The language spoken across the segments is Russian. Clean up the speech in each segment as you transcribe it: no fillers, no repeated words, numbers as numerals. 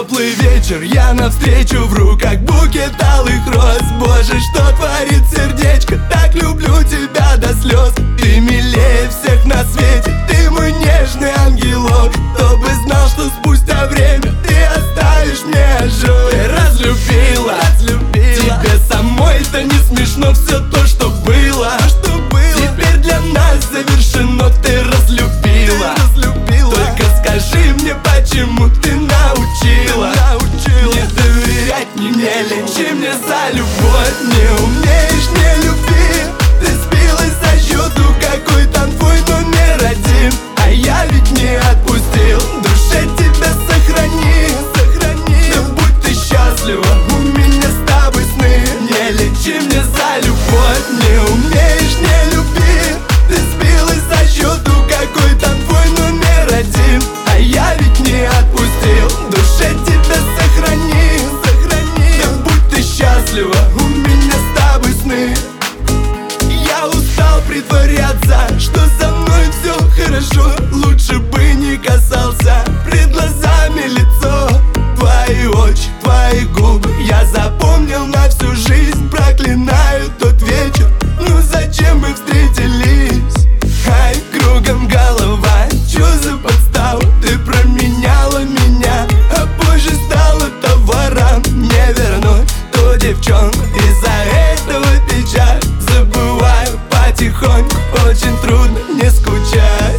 теплый вечер, я навстречу в руках букет алых роз. Боже, что творит сердечко, так люблю тебя до слез. Ты милее всех на свете, ты мой нежный ангелок. Кто бы знал, что спустя время ты оставишь мне ожог. Ты разлюбила, тебе самой-то не смешно все то, что было. Теперь для нас завершено, ты разлюбила. Только скажи мне, почему ты научила не доверять мне, не лечи мне за любовь. Не умеешь, не люби, ты сбилась со счету, какой там твой номер один. А я ведь не отпустил, в душе тебя сохрани. Да будь ты счастлива, у меня с тобой сны. Не лечи мне за любовь. Не умеешь, не люби, ты сбилась со счету, какой там твой номер один. А я ведь не отпустил, в душе тебя сохрани. Да будь ты счастлива, у меня с тобой сны. Я устал притворяться, что со мной все хорошо. Лучше бы не касался пред глазами лицо. Твои очи, твои губы я запомнил на всю жизнь. Проклинаю тот вечер, ну зачем мы встретились? Ай, кругом голова, чё за подстава? Ты променяла меня, а позже стала товаром. Не вернуть ту девчонку, из-за этого печаль. Забываю потихоньку, очень трудно не скучать.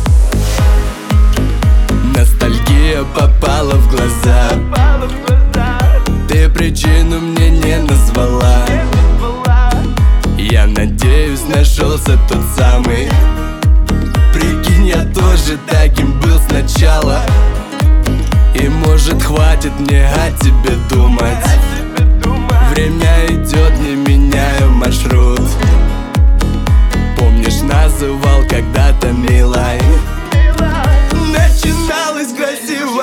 Ностальгия попала в глаза, ты причину мне не назвала. Я надеюсь, нашелся тот самый. Прикинь, я тоже таким был сначала. И может хватит мне о тебе думать. Время идет, не меняю маршрут. Помнишь, называл когда-то милой. Начиналось красиво.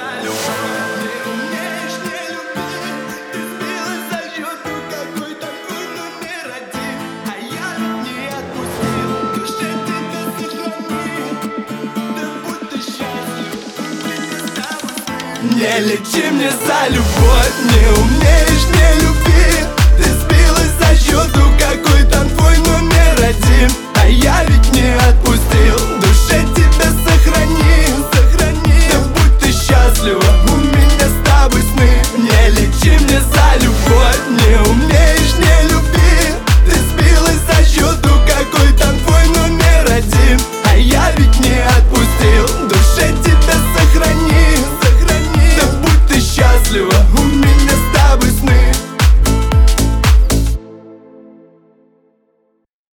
Не лечи мне за любовь. Не умеешь, не люби, ты сбилась со счету, какой там твой номер один. А я ведь не отпустил.